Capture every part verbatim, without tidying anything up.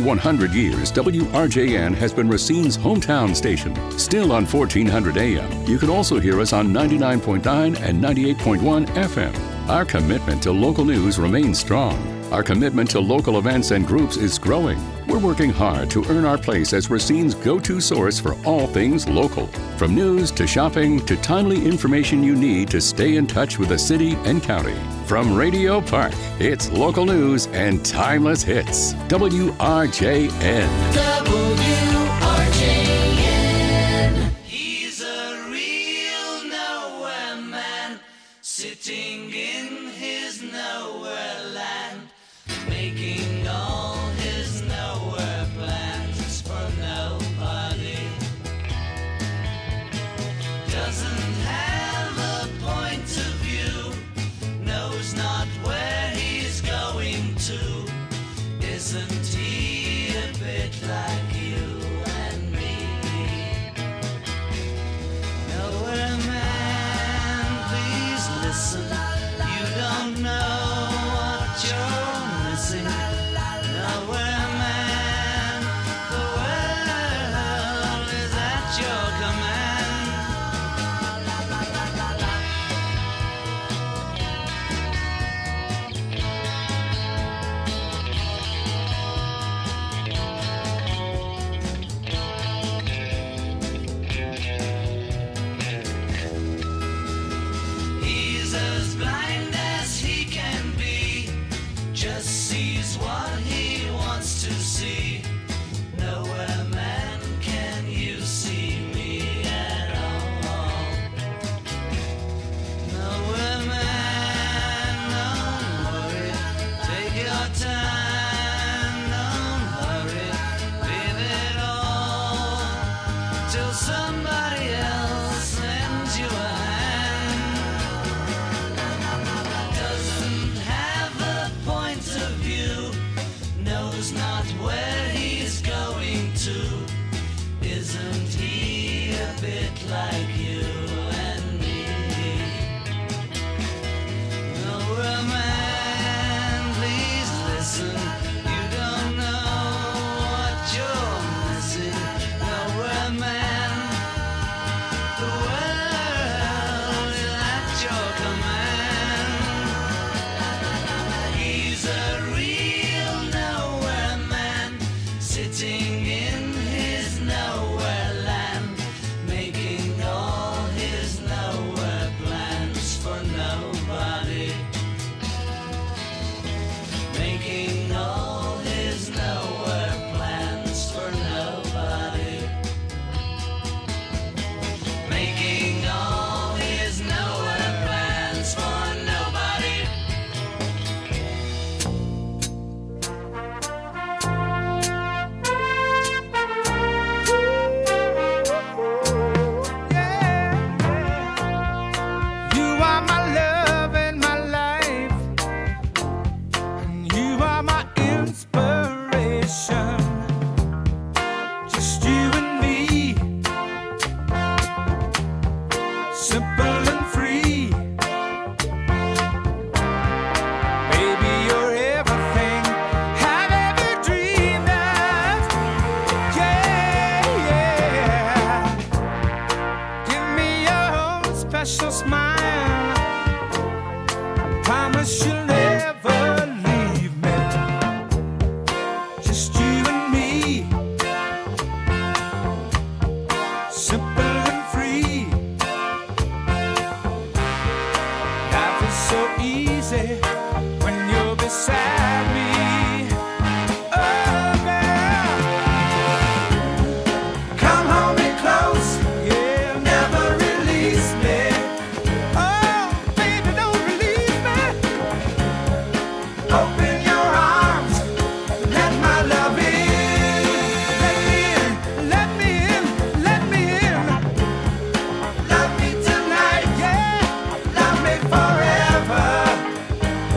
one hundred years, W R J N has been Racine's hometown station. Still on fourteen hundred A M. You can also hear us on ninety-nine point nine and ninety-eight point one F M. Our commitment to local news remains strong. Our commitment to local events and groups is growing. We're working hard to earn our place as Racine's go-to source for all things local. From news to shopping to timely information you need to stay in touch with the city and county. From Radio Park, it's local news and timeless hits. W R J N. W R J N. He's a real nowhere man, sitting in his nowhere land, making all his nowhere plans for nobody. Doesn't have a point of view, knows not where he's going to. Isn't he a bit like you and me? Nowhere man, please listen. You don't know what you're missing. Nowhere man, the world is at your command. He's as blind as he can be, just sees what he wants to see. Nowhere man, can you see me at all? Nowhere man, don't worry, take your time, don't hurry, leave it all till somebody else lends you a hand. Doesn't have a point of view, knows not where he's going to. Isn't he a bit like you and me? Nowhere man, please listen. You don't know what you're missing. Nowhere man, the world is at your command. He's a real nowhere man, sitting in his nowhere land, making all his nowhere plans for nobody. Making all his nowhere plans for nobody. Making all his nowhere plans for nobody. You are my love and my life, and you are my inspiration. Just you and me, simple and free. Baby, you're everything I've ever dreamed of. Yeah, yeah. Give me your own special smile. Promise you'll never leave me. Just you and me, simple and free. Life is so easy when you're beside me. Oh, girl, come hold me close, yeah, never release me. Oh, baby, don't release me. Open your arms, let my love in. Let me in, let me in, let me in. Love me tonight, yeah, love me forever.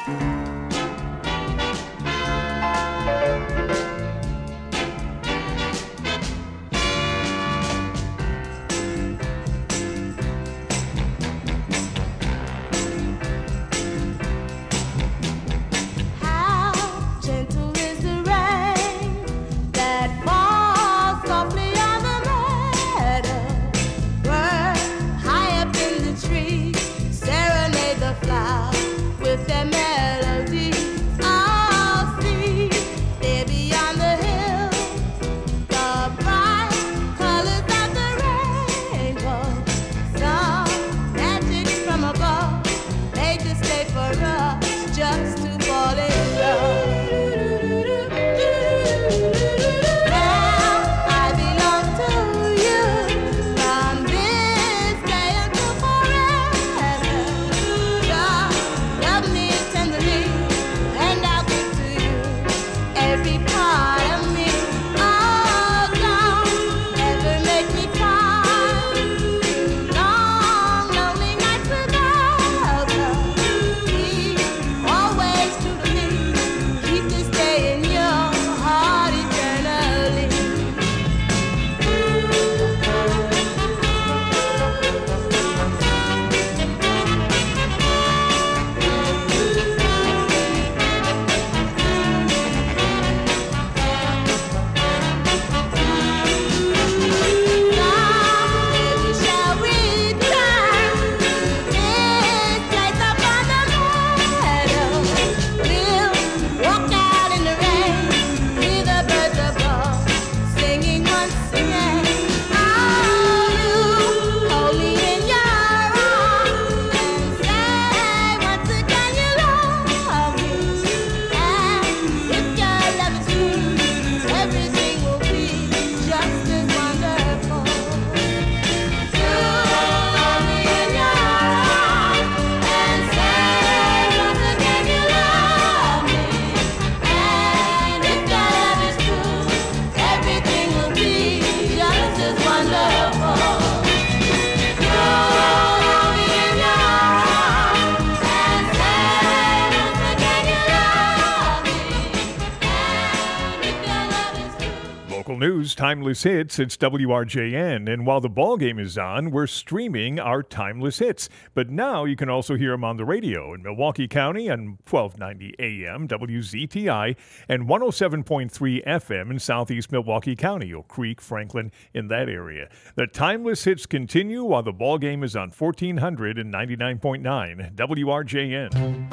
News, timeless hits. It's W R J N. And while the ball game is on, we're streaming our timeless hits. But now you can also hear them on the radio in Milwaukee County on twelve ninety A M W Z T I and one oh seven point three F M in southeast Milwaukee County, Oak Creek, Franklin, in that area. The timeless hits continue while the ball game is on fourteen hundred and ninety-nine point nine W R J N.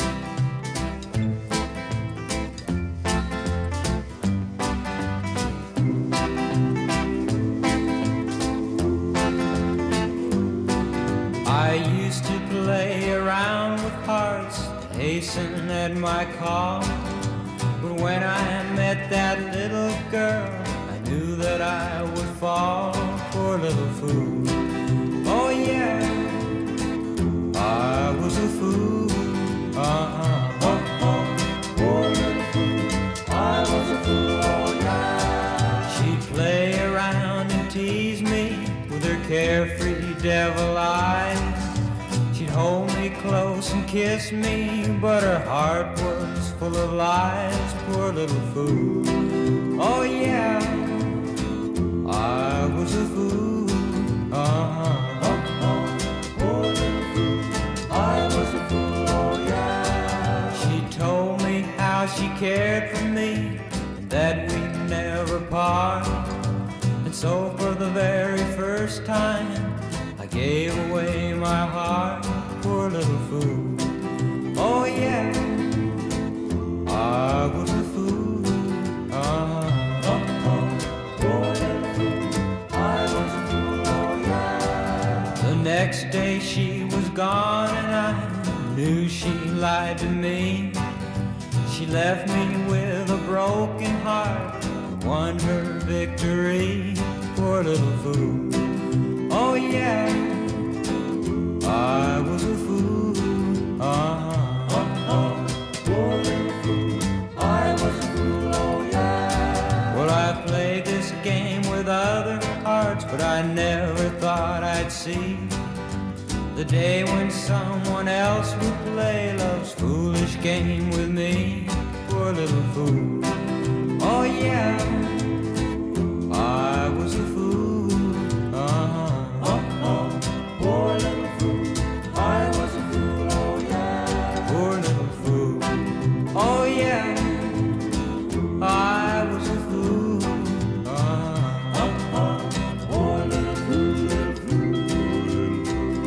I used to play around with hearts, hasten at my call. But when I met that little girl, I knew that I would fall. Poor little fool. Oh yeah, I was a fool. Uh-huh. Oh, oh, poor little fool. I was a fool, oh yeah. She'd play around and tease me with her carefree devil eyes. She'd hold me close and kiss me, but her heart was full of lies. Poor little fool. Oh yeah, I was a fool. Uh-huh. Oh, oh, poor little fool. I was a fool, oh yeah. She told me how she cared for me and that we'd never part. And so for the very first time I gave away my heart. Poor little fool. Oh yeah, I was a fool. Uh-huh. Oh, oh, poor little fool. I was a fool, oh yeah. The next day she was gone and I knew she lied to me. She left me with a broken heart, won her victory. Poor little fool. Oh yeah, I was a fool. Uh-huh. Oh, oh, poor little fool. I was a fool, oh yeah. Well, I played this game with other hearts, but I never thought I'd see the day when someone else would play love's foolish game poor little fool. Oh yeah, I was a fool. Uh-huh. Oh, oh, poor little fool. I was a fool, oh yeah. Poor little fool. Oh yeah, I was a fool. Uh-huh. Oh, oh, poor little fool, little fool, little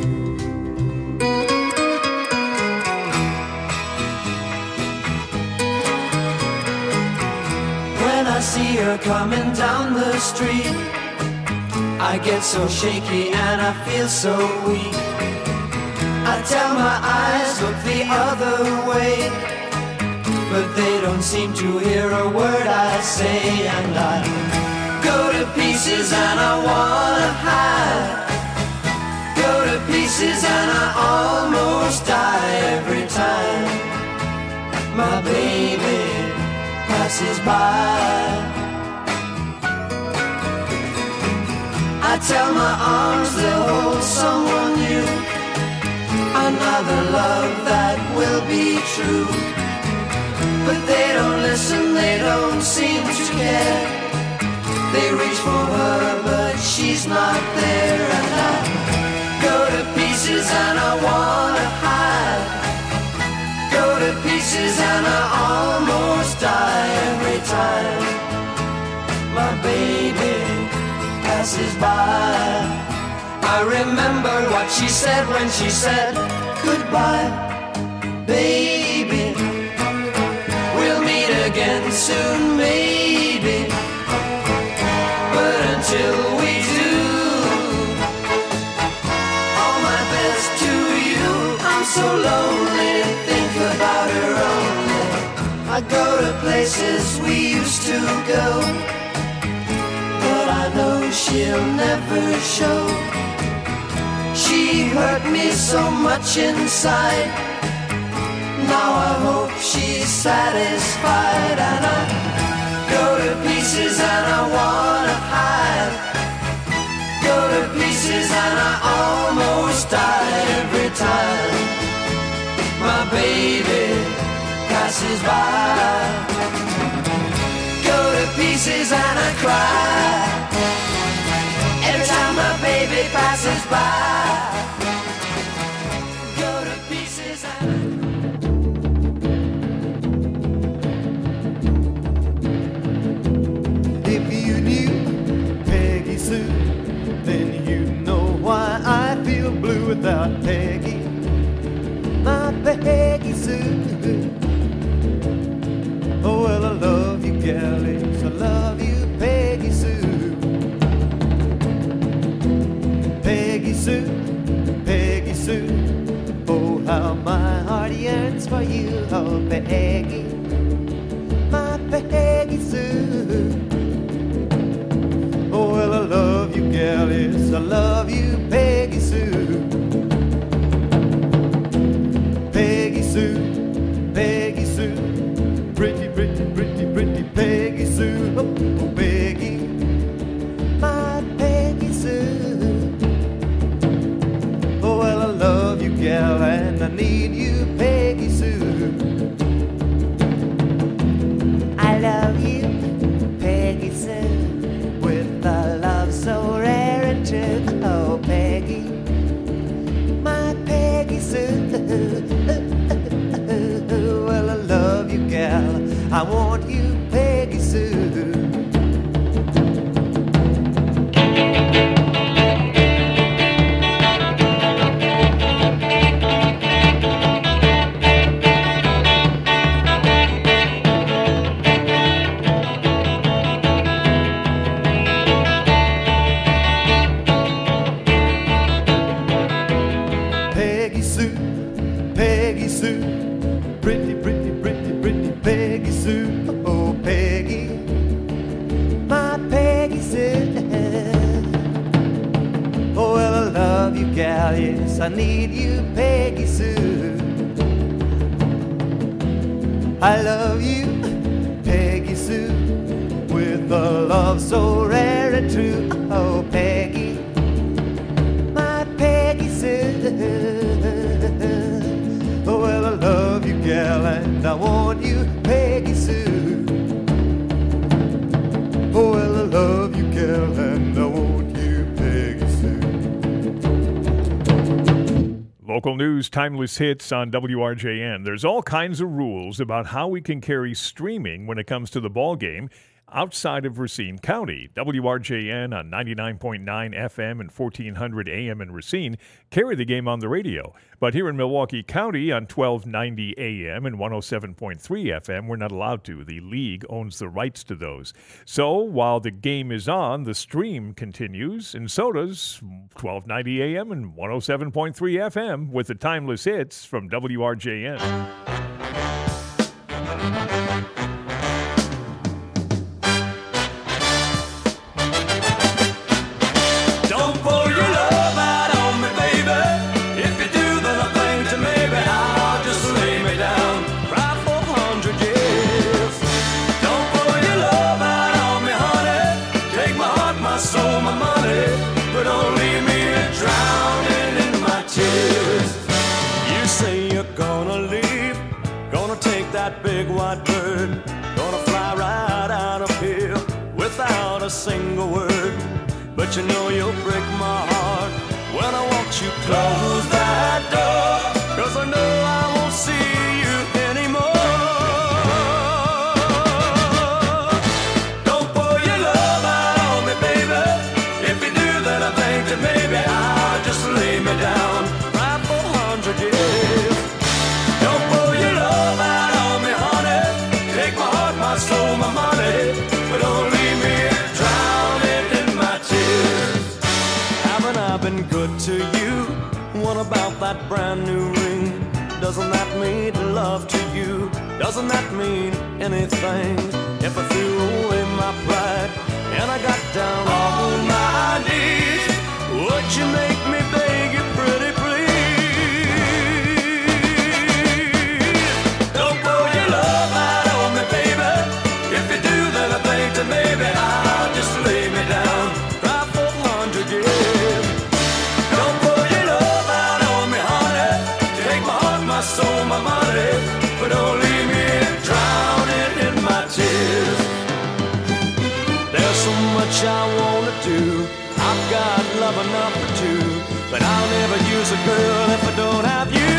fool. When I see her coming down the street, I get so shaky and I feel so weak. I tell my eyes, look the other way, but they don't seem to hear a word I say. And I go to pieces and I wanna hide. Go to pieces and I almost die every time my baby passes by. I tell my arms they'll hold someone new, another love that will be true. But they don't listen, they don't seem to care. They reach for her, but she's not there. And I go to pieces and I wanna hide. Go to pieces and I almost die every time my baby passes by. I remember what she said when she said goodbye, baby. We'll meet again soon, maybe. But until we do, all my best to you. I'm so lonely, think about her only. I go to places we used to go, but I know she'll never show. She hurt me so much inside. Now I hope she's satisfied. And I go to pieces and I wanna hide. Go to pieces and I almost die every time my baby passes by. Go to pieces and I cry every time my baby passes by. Go to pieces and If you knew Peggy Sue, then you know why I feel blue without Peggy, my Peggy Sue. Oh, well, I love you, galleys, I love you, Peggy Sue. Peggy Sue, Peggy Sue, oh, how my heart yearns for you, oh, Peggy, my Peggy Sue. Oh, well, I love you, gal, yes, I love you, Peggy Sue. Peggy Sue, Peggy Sue, pretty, pretty, pretty, pretty Peggy Sue. Oh, oh, Peggy, my Peggy Sue. Oh, well, I love you, gal, and I need you, Peggy Sue. I love you, Peggy Sue, with a love so rare and true. Oh, Peggy, my Peggy Sue. Well, I love you, gal, I want you, Peggy Sue. Peggy Sue, Peggy Sue, pretty, pretty, pretty, pretty Peggy Sue. Oh, Peggy, my Peggy Sue. Oh, well, I love you, gal, yes, I need you, Peggy Sue. I love you, Peggy Sue, with a love so rare and true. Oh, Peggy, my Peggy Sue. Oh, well, I love you, gal, and I want you, Peggy Sue. Local news, timeless hits on W R J N. There's all kinds of rules about how we can carry streaming when it comes to the ball game outside of Racine County. W R J N on ninety-nine point nine F M and fourteen hundred A M in Racine carry the game on the radio. But here in Milwaukee County on twelve ninety A M and one oh seven point three F M, we're not allowed to. The league owns the rights to those. So while the game is on, the stream continues, and so does twelve ninety A M and one oh seven point three F M with the timeless hits from W R J N. That big white bird, gonna fly right out of here without a single word. But you know you'll break my heart when I watch you close that door, 'cause I know I won't see you anymore. Don't pour your love out on me, baby. If you do, then I think that maybe I'll just lay me down right for a hundred years. Don't pour your love out, my soul, my money, but don't leave me drowning in my tears. Haven't I been good to you? What about that brand new ring? Doesn't that mean love to you? Doesn't that mean anything? If I threw away my pride and I got down on my knees, would you make me beg you pretty please? Don't pour your love out on me, baby. If you do, then I think that maybe I'll just lay me down right for a hundred years. Don't pour your love out on me, honey. Take my heart, my soul, my money, but don't leave me drowning in my tears. There's so much I wanna do. I've got love enough for two, but I'll never use a girl if I don't have you.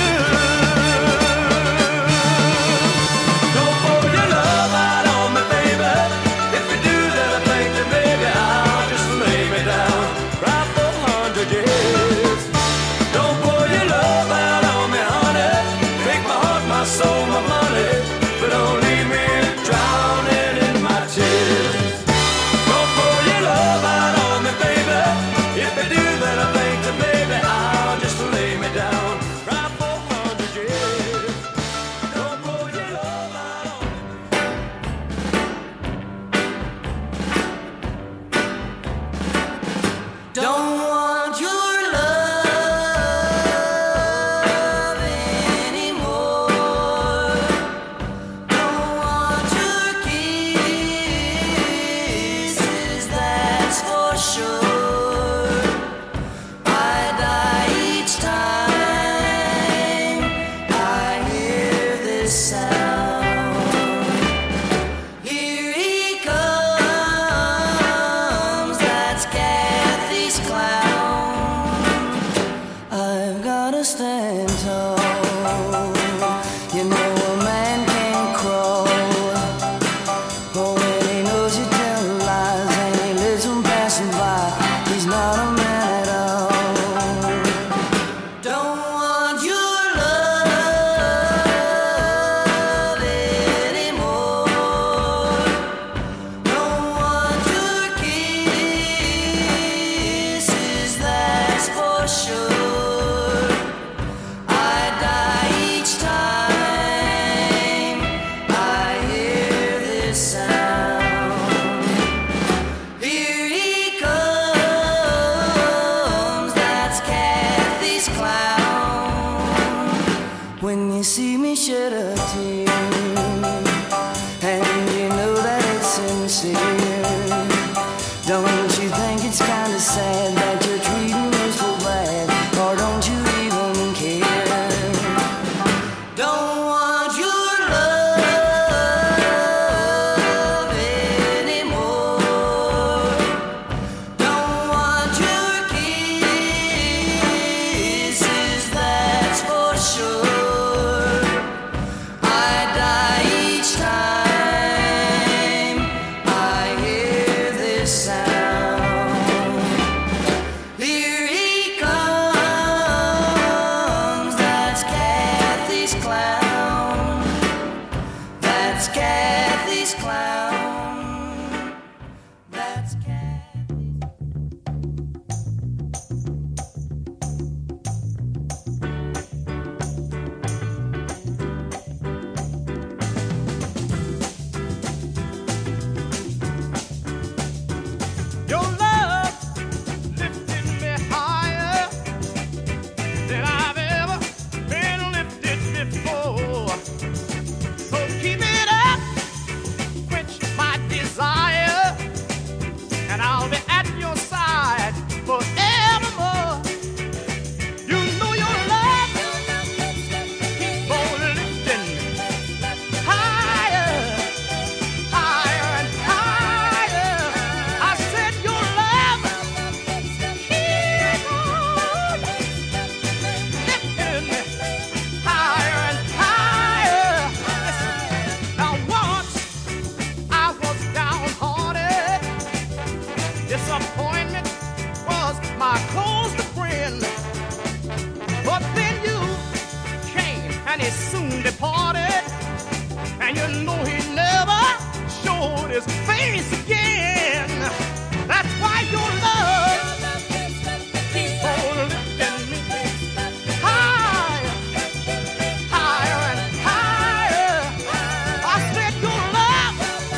and you know he never showed his face again. That's why your love keep on lifting me higher, higher and higher. I said your love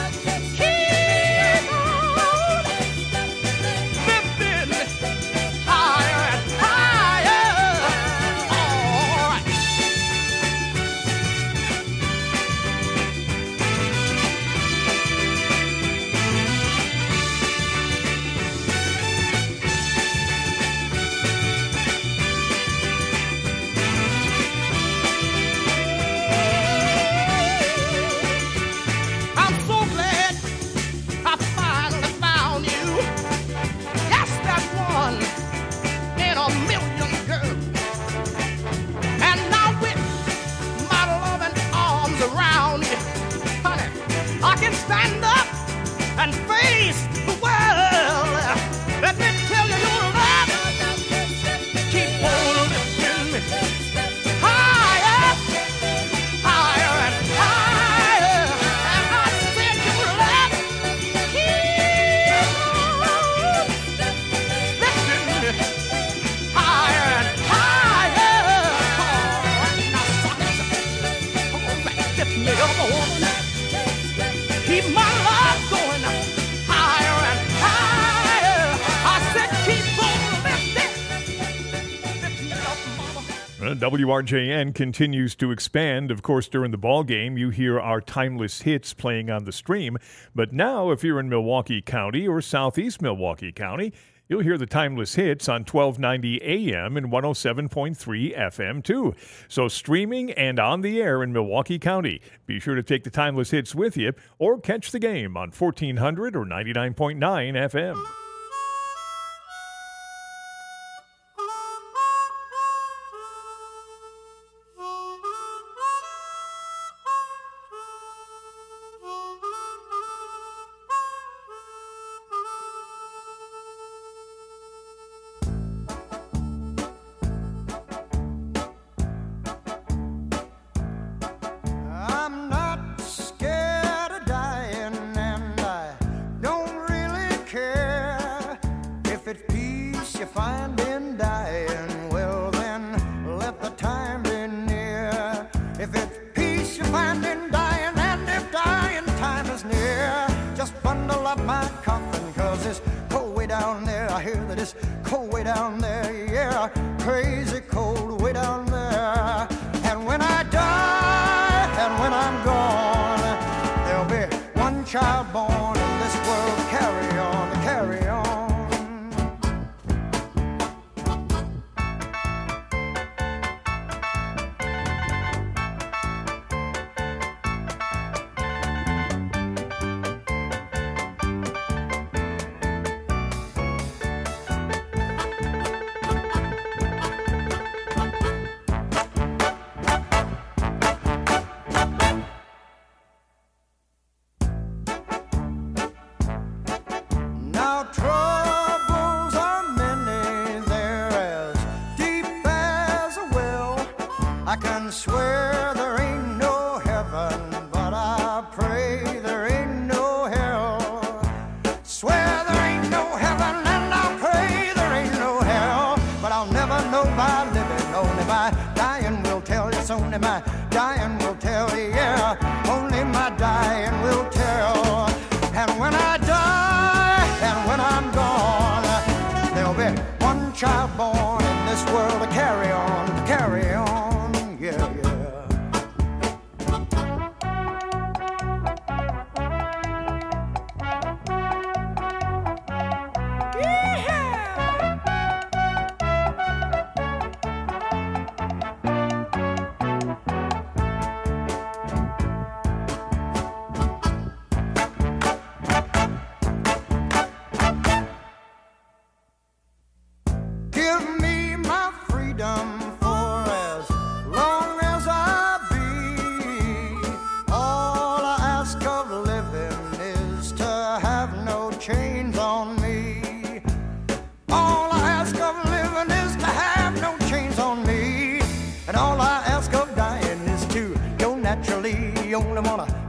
keep on lifting me higher and higher. All right. I'm so glad I finally found you. Yes, that one in a million, girl. And now with my loving arms around you, honey, I can stand up and face the world. Let me tell you, your love keep on lifting me higher, higher and higher. And I said your love keep on lifting me higher and higher. All right, now suckers, come on back, lift me up, woman. Keep my love going higher and higher. I said keep on lifting, lift me up, mama. Uh, W R J N continues to expand. Of course, during the ball game, you hear our timeless hits playing on the stream. But now, if you're in Milwaukee County or southeast Milwaukee County, you'll hear the timeless hits on twelve ninety A M and one oh seven point three F M too. So streaming and on the air in Milwaukee County. Be sure to take the timeless hits with you or catch the game on fourteen hundred or ninety-nine point nine F M. I'm not scared of dying, and I don't really care. If it's peace you find in dying, well then let the time be near. If it's peace you find in dying, and if dying time is near, just bundle up my coffin, cause it's cold way down there. I hear that it's cold way down there, yeah, crazy cold way down there. And when I die, and when I'm gone, there'll be one child born, and this world carry on, carry on. Now troubles are many, they're as deep as a well. I can swear there ain't no heaven, but I pray there ain't no hell. Swear there ain't no heaven, and I pray there ain't no hell. But I'll never know by living, only by dying will tell. It's only my dying will tell, yeah, only my dying will tell. And when I die, and when I'm gone, there'll be one child born in this world to carry on, to carry on, yeah, yeah.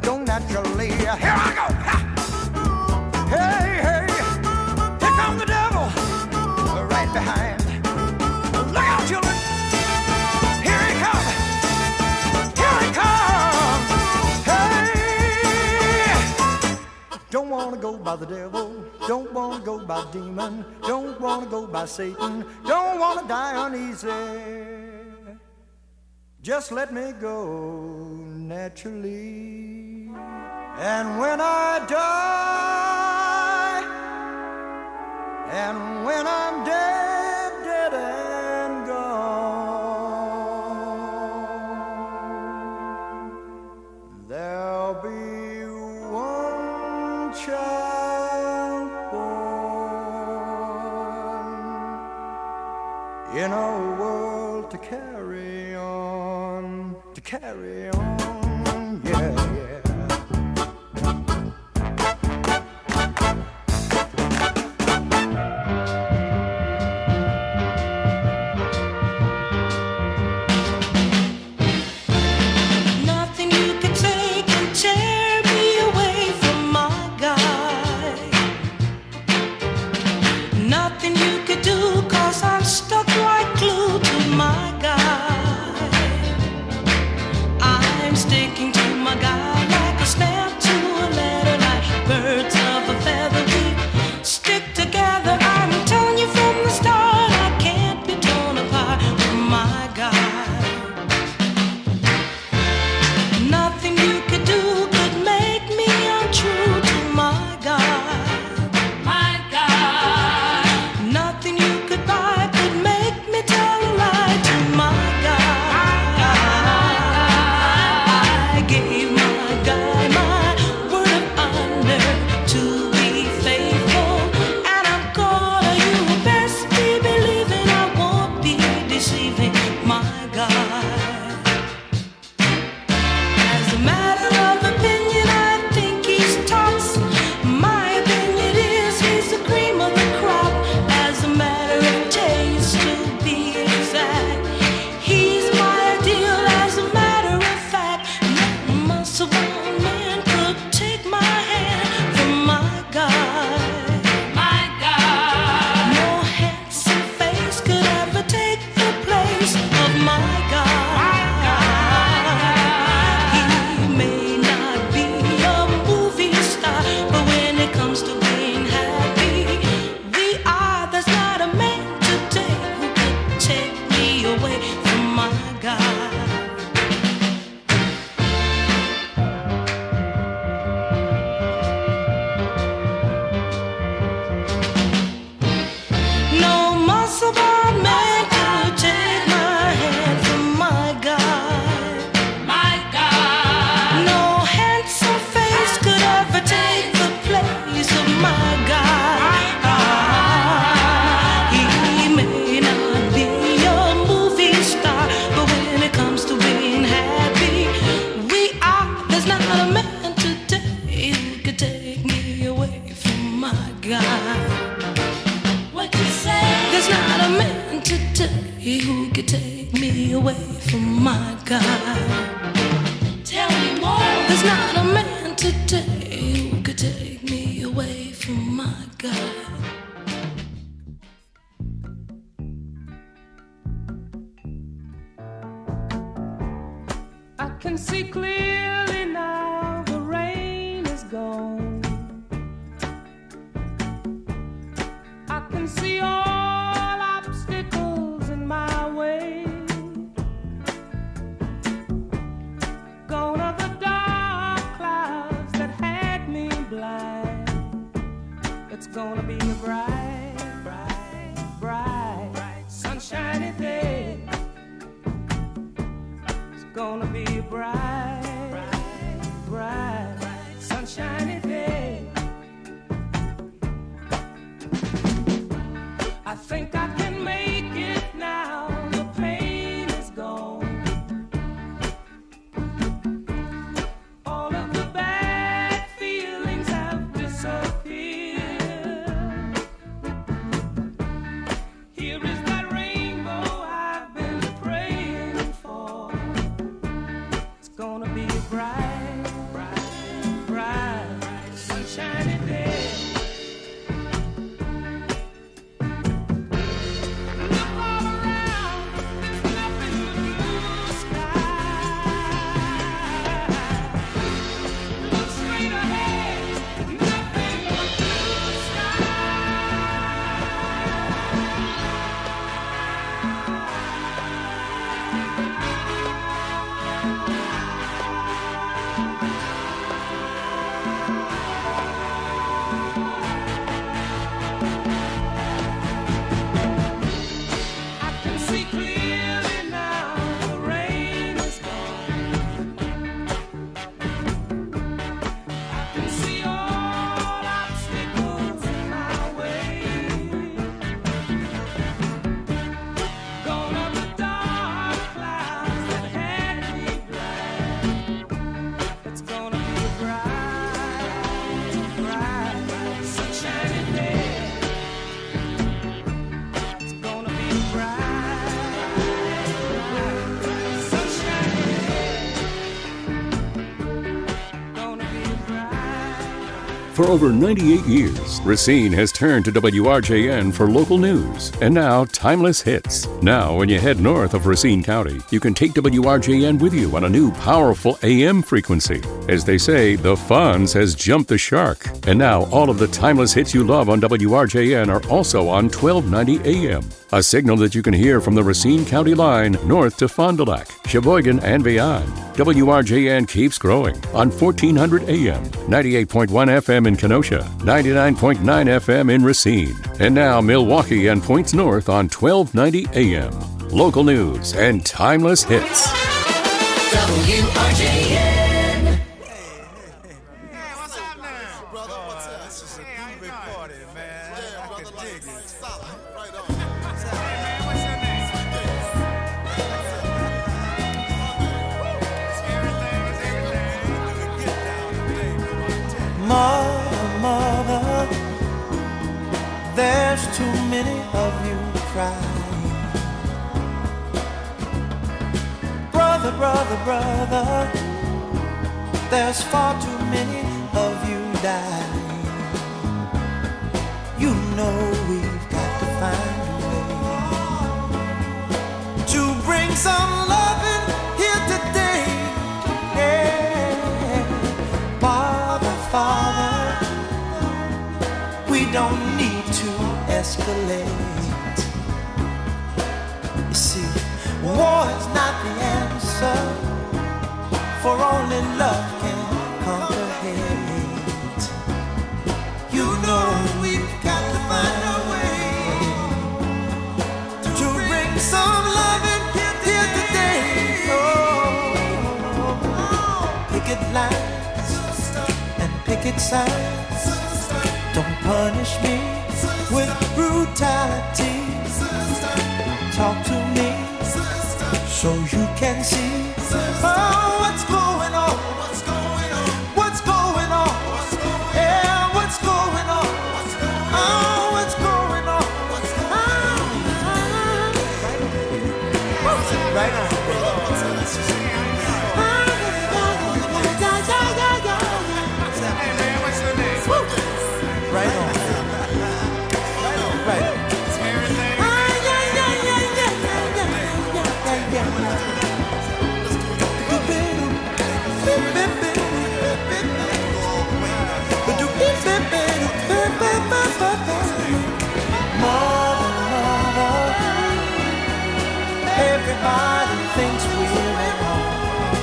don't naturally. Here I go. Ha! Hey, hey, here comes the devil right behind. Look out, children. Here he comes. Here he comes. Hey, don't want to go by the devil. Don't want to go by demon. Don't want to go by Satan. Don't want to die uneasy. Just let me go naturally. And when I die, and when I'm dead, dead and gone, there'll be one child born in a world to carry on, to carry on, yeah, yeah. Gonna be a bright For over ninety-eight years, Racine has turned to W R J N for local news and now timeless hits. Now, when you head north of Racine County, you can take W R J N with you on a new powerful A M frequency. As they say, the Fonz has jumped the shark. And now, all of the timeless hits you love on W R J N are also on twelve ninety A M. A signal that you can hear from the Racine County line north to Fond du Lac, Sheboygan, and beyond. W R J N keeps growing on fourteen hundred A M, ninety-eight point one F M in Kenosha, ninety-nine point nine F M in Racine, and now Milwaukee and points north on twelve ninety A M. Local news and timeless hits. W R J N. Mother, mother, there's too many of you crying. Brother, brother, brother, there's far too many of you dying. You know we've got to find a way to bring some loving here today. Yeah. Father, Father, we don't need to escalate. You see, war is not the answer, for only love can conquer hate. You know we've got to find a way to bring some loving here today. Oh, picket lines and picket signs, don't punish me with brutality. Talk to me so you can see, oh, what's going on, what's going on, what's going on, yeah, what's going on, oh, what's going on, what's going on, right on, right on, right on. Everybody thinks we're at home.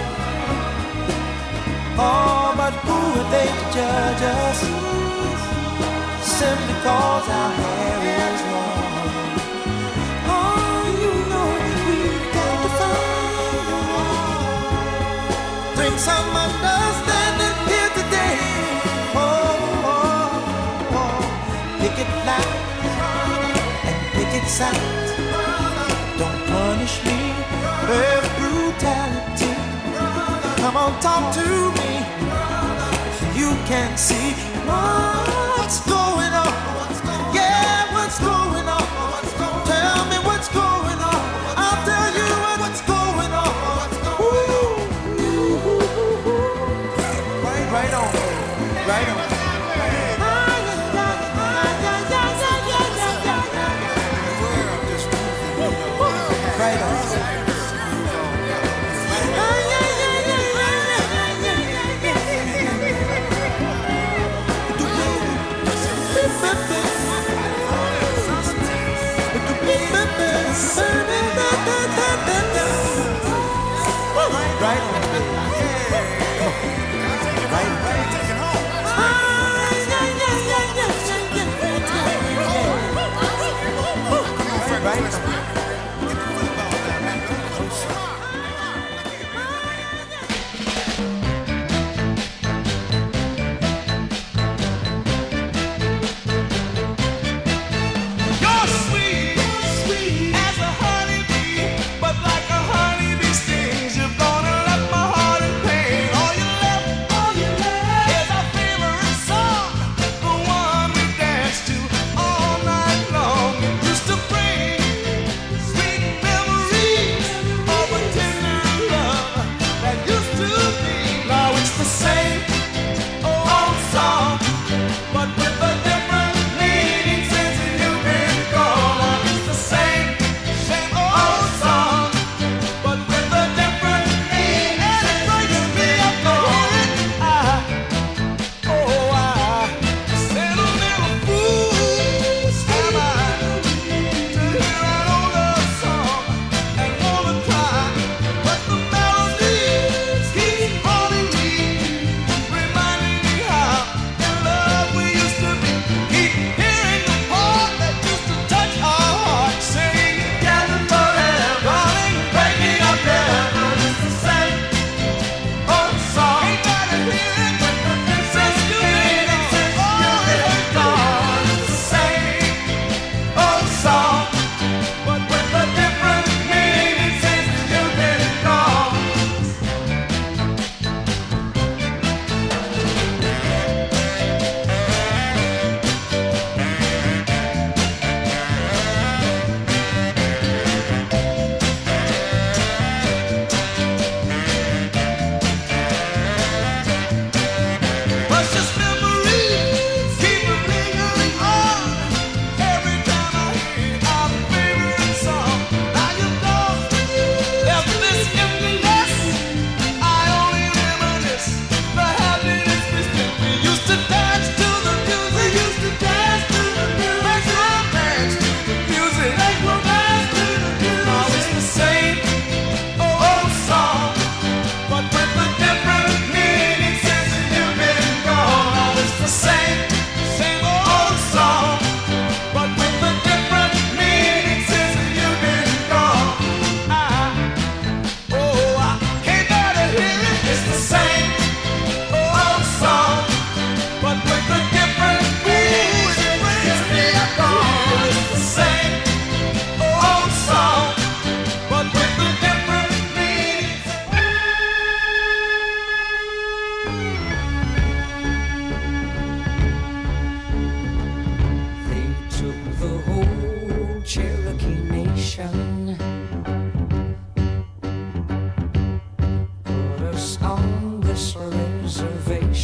Oh, but who are they to judge us? Simply cause our hair is long. Oh, you know we've got to find a way. Bring some understanding here today. Oh, oh, oh. Picket lines and picket signs, don't punish me with brutality. Come on, talk to me so you can see what's going on. Yeah, what's going on? Tell me what's going on. I'll tell you what's going on. Ooh, right on, right on. Right on. Right on. Right on.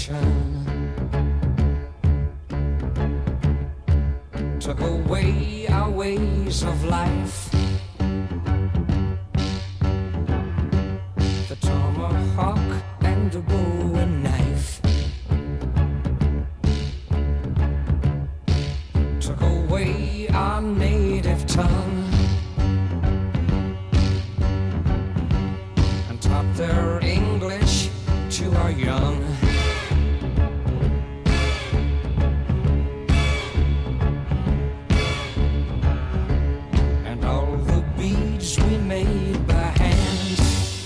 nation took away our ways of life. The tomahawk and the bow and knife took away our native tongue and taught their English to our young. And all the beads we made by hand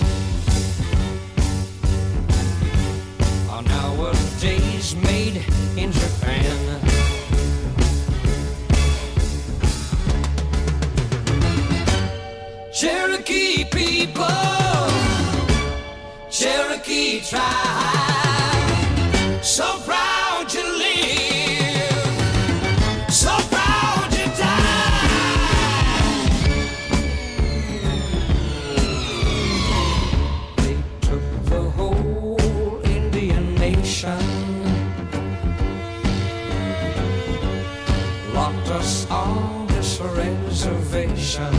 are nowadays made in Japan. Cherokee people, Cherokee tribe, so proud you live, so proud you die. They took the whole Indian nation, locked us on this reservation.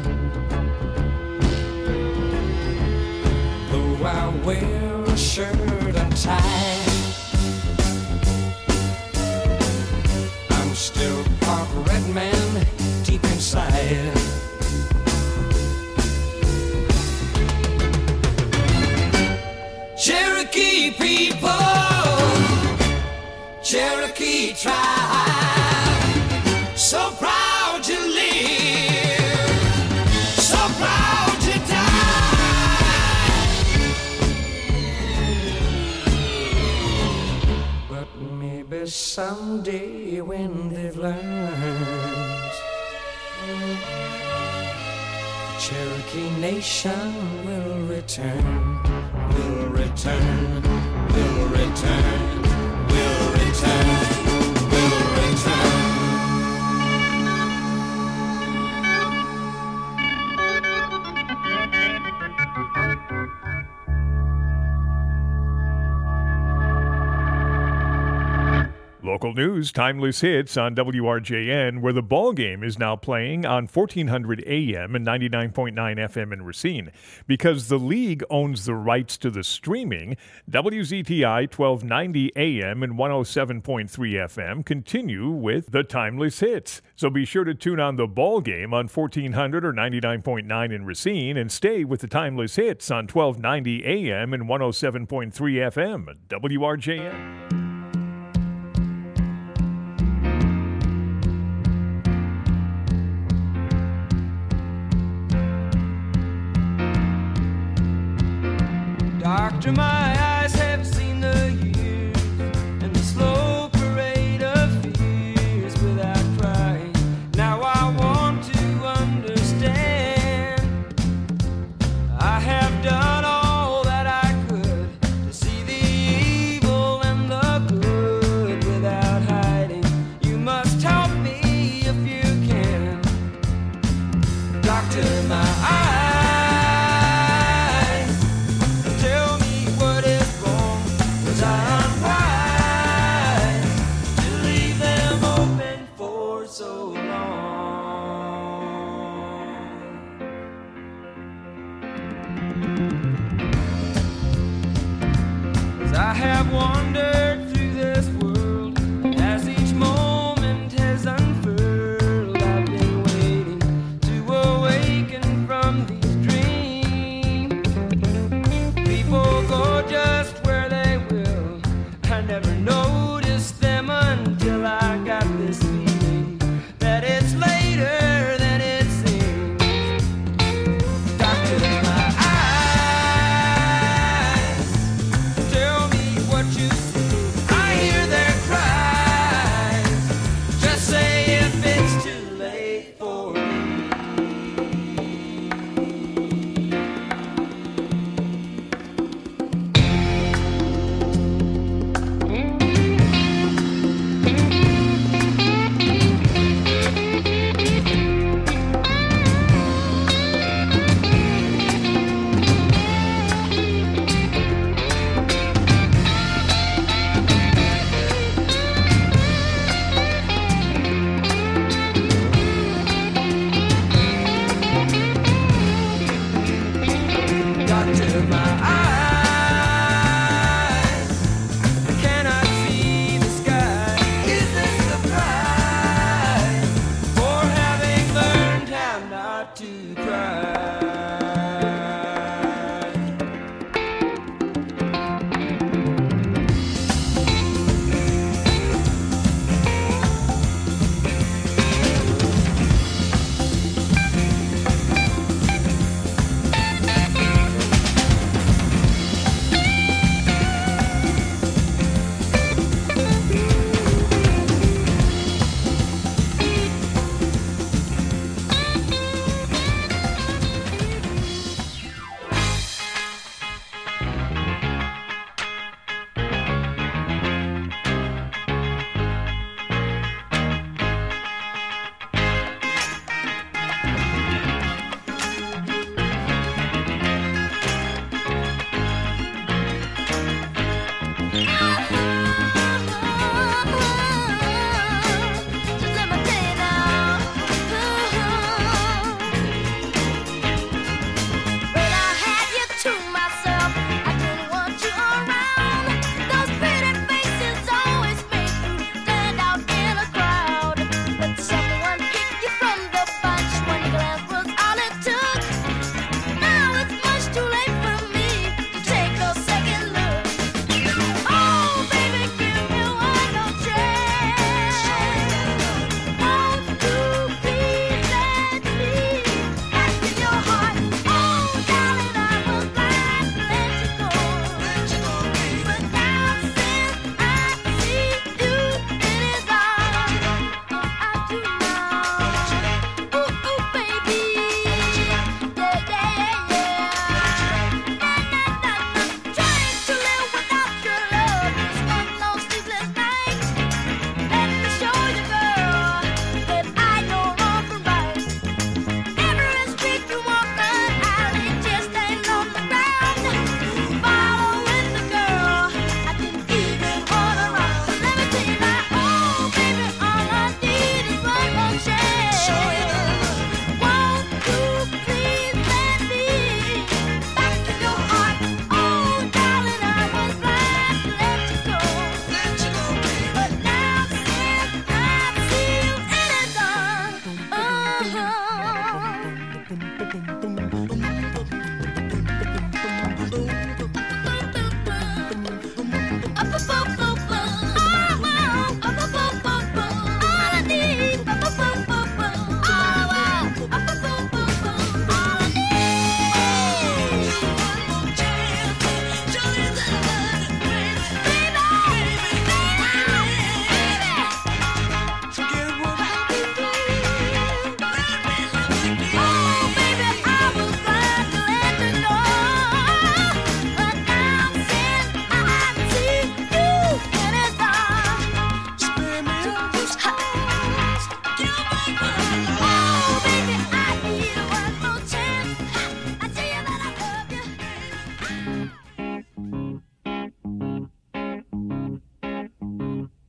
Though I wear a shirt and tie, I'm still part red man deep inside. Cherokee people, Cherokee tribe, so proud you live, so proud you die. But maybe someday when they've learned, the Cherokee nation will return, will return, will return, will return, will return. Local news, timeless hits on W R J N, where the ball game is now playing on fourteen hundred A M and ninety-nine point nine F M in Racine. Because the league owns the rights to the streaming, W Z T I twelve ninety A M and one oh seven point three F M continue with the timeless hits. So be sure to tune on the ball game on fourteen hundred or ninety-nine point nine in Racine and stay with the timeless hits on twelve ninety A M and one oh seven point three F M, W R J N. Doctor, my eyes have seen the years and the slow parade of fears without crying. Now I want to understand. I have done all that I could to see the evil and the good without hiding. You must help me if you can. Doctor, my eyes, so long. As I have wandered through this world, as each moment has unfurled, I've been waiting to awaken from these dreams. People go just where they will. I never noticed them until I got this feeling that it's later than it seems. Doctor, my eyes, tell me what you see. I hear their cries. Just say if it's too late for me.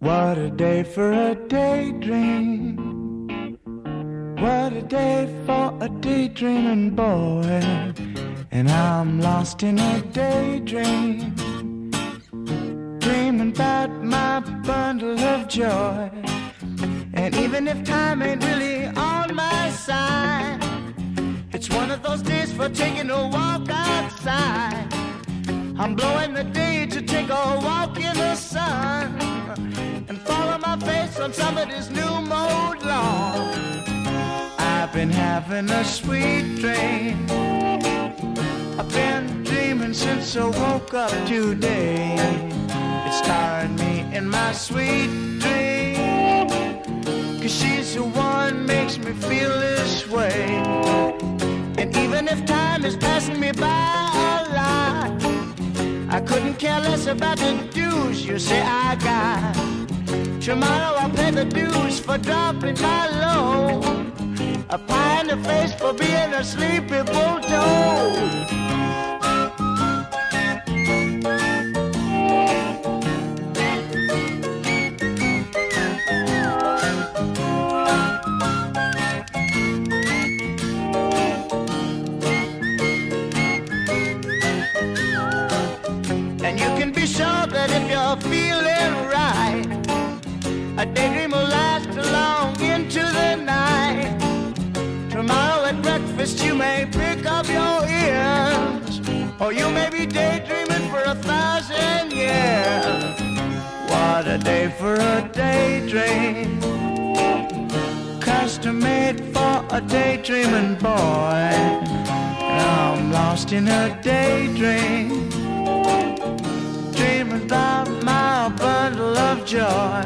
What a day for a daydream. What a day for a daydreaming boy. And I'm lost in a daydream, dreaming about my bundle of joy. And even if time ain't really on my side, it's one of those days for taking a walk outside. I'm blowing the day to take a walk in the sun and follow my face on somebody's new mode lawn. I've been having a sweet dream. I've been dreaming since I woke up today. It's starring me in my sweet dream, 'cause she's the one makes me feel this way. And even if time is passing me by a lot, I couldn't care less about the dues you say I got. Tomorrow I'll pay the dues for dropping my load, a pie in the face for being a sleepy bulldog. And you can be sure that if you're feeling right, a daydream will last long into the night. Tomorrow at breakfast you may pick up your ears, or you may be daydreaming for a thousand years. What a day for a daydream, custom made for a daydreaming boy. And I'm lost in a daydream, dreaming about my bundle of joy.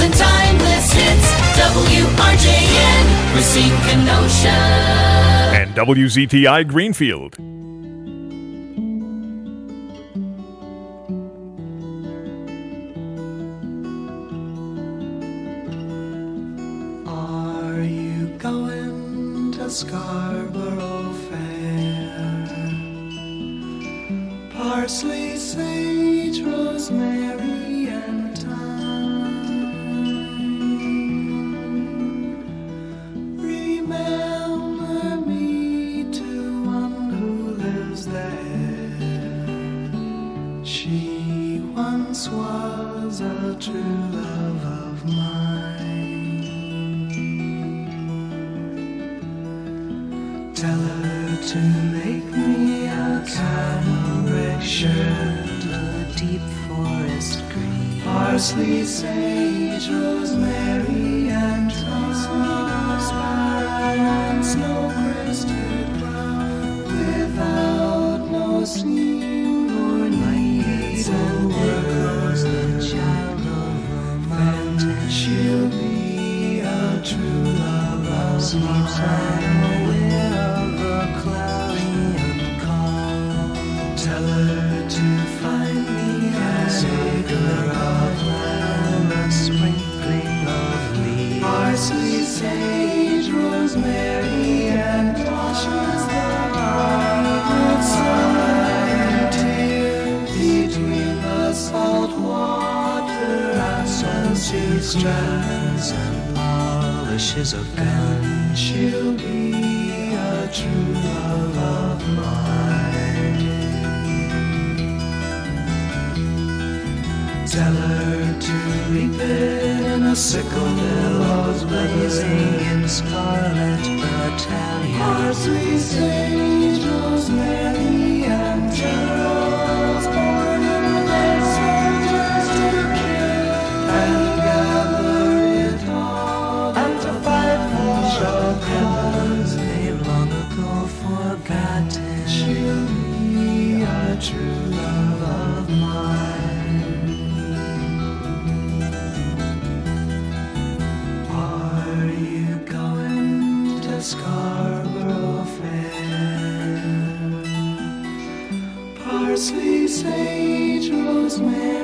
W R J N, Racine Kenosha. And on W Z T I Greenfield. Are you going to Scarborough Fair? Parsley, sage, rosemary, and thyme. Remember me to one who lives there. She once was a true love of mine. Tell her to make me a cambric shirt, a deep forest green, parsley, sage, rosemary, and thyme, snow-crested brown, without no seam or need a word, the child of romance. She'll be a true love of mine. Aware of the cloudy and calm. Tell her to find me a acre of land, a sprinkling of leaves, parsley, sage, rosemary, and toshes the green side between the salt water and she strands and polishes a gun. She'll be a true love of mine. Tell her to reap it in a sickle, billows blazing in scarlet battalion, parsley, sage, rosemary, and geraniums, born in the soldiers to kill and gather it all and to fight for the cause they've long ago forgotten. She'll be a true love of mine. Are you going to Scarborough Fair? Parsley, sage, rosemary,